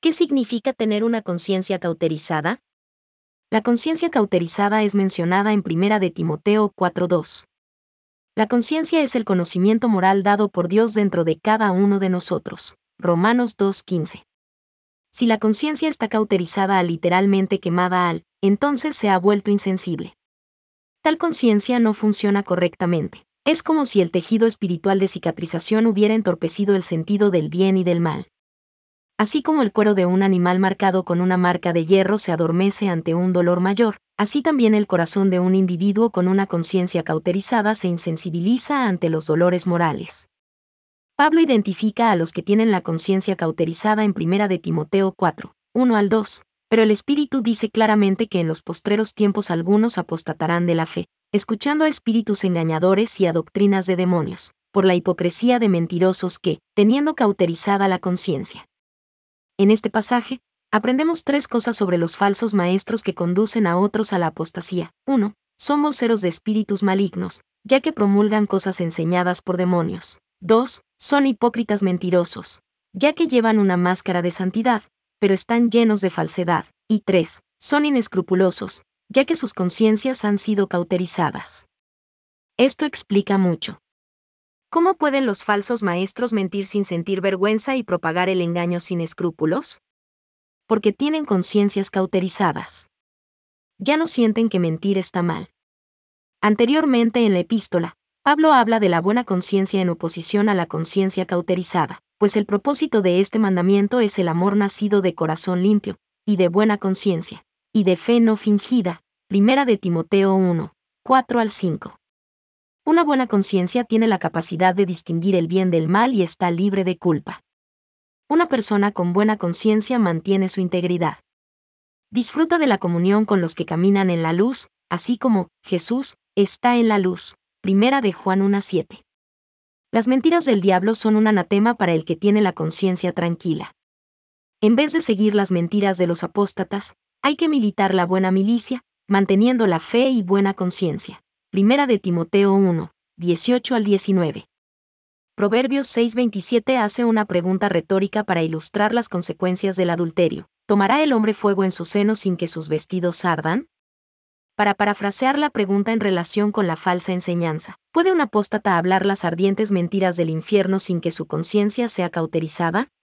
¿Qué significa tener una conciencia cauterizada? La conciencia cauterizada es mencionada en 1 de Timoteo 4:2. La conciencia es el conocimiento moral dado por Dios dentro de cada uno de nosotros. Romanos 2:15. Si la conciencia está cauterizada al literalmente quemada entonces se ha vuelto insensible. Tal conciencia no funciona correctamente. Es como si el tejido espiritual de cicatrización hubiera entorpecido el sentido del bien y del mal. Así como el cuero de un animal marcado con una marca de hierro se adormece ante un dolor mayor, así también el corazón de un individuo con una conciencia cauterizada se insensibiliza ante los dolores morales. Pablo identifica a los que tienen la conciencia cauterizada en 1 de Timoteo 4, 1 al 2, pero el Espíritu dice claramente que en los postreros tiempos algunos apostatarán de la fe, escuchando a espíritus engañadores y a doctrinas de demonios, por la hipocresía de mentirosos que, teniendo cauterizada la conciencia. En este pasaje, aprendemos 3 cosas sobre los falsos maestros que conducen a otros a la apostasía. 1. Son voceros de espíritus malignos, ya que promulgan cosas enseñadas por demonios. 2. Son hipócritas mentirosos, ya que llevan una máscara de santidad, pero están llenos de falsedad. Y 3. Son inescrupulosos, ya que sus conciencias han sido cauterizadas. Esto explica mucho. ¿Cómo pueden los falsos maestros mentir sin sentir vergüenza y propagar el engaño sin escrúpulos? Porque tienen conciencias cauterizadas. Ya no sienten que mentir está mal. Anteriormente en la epístola, Pablo habla de la buena conciencia en oposición a la conciencia cauterizada, pues el propósito de este mandamiento es el amor nacido de corazón limpio, y de buena conciencia, y de fe no fingida. 1 de Timoteo 1, 4 al 5. Una buena conciencia tiene la capacidad de distinguir el bien del mal y está libre de culpa. Una persona con buena conciencia mantiene su integridad. Disfruta de la comunión con los que caminan en la luz, así como Jesús está en la luz. 1 de Juan 1:7. Las mentiras del diablo son un anatema para el que tiene la conciencia tranquila. En vez de seguir las mentiras de los apóstatas, hay que militar la buena milicia, manteniendo la fe y buena conciencia. 1 de Timoteo 1, 18 al 19. Proverbios 6:27 hace una pregunta retórica para ilustrar las consecuencias del adulterio. ¿Tomará el hombre fuego en su seno sin que sus vestidos ardan? Para parafrasear la pregunta en relación con la falsa enseñanza, ¿puede un apóstata hablar las ardientes mentiras del infierno sin que su conciencia sea cauterizada?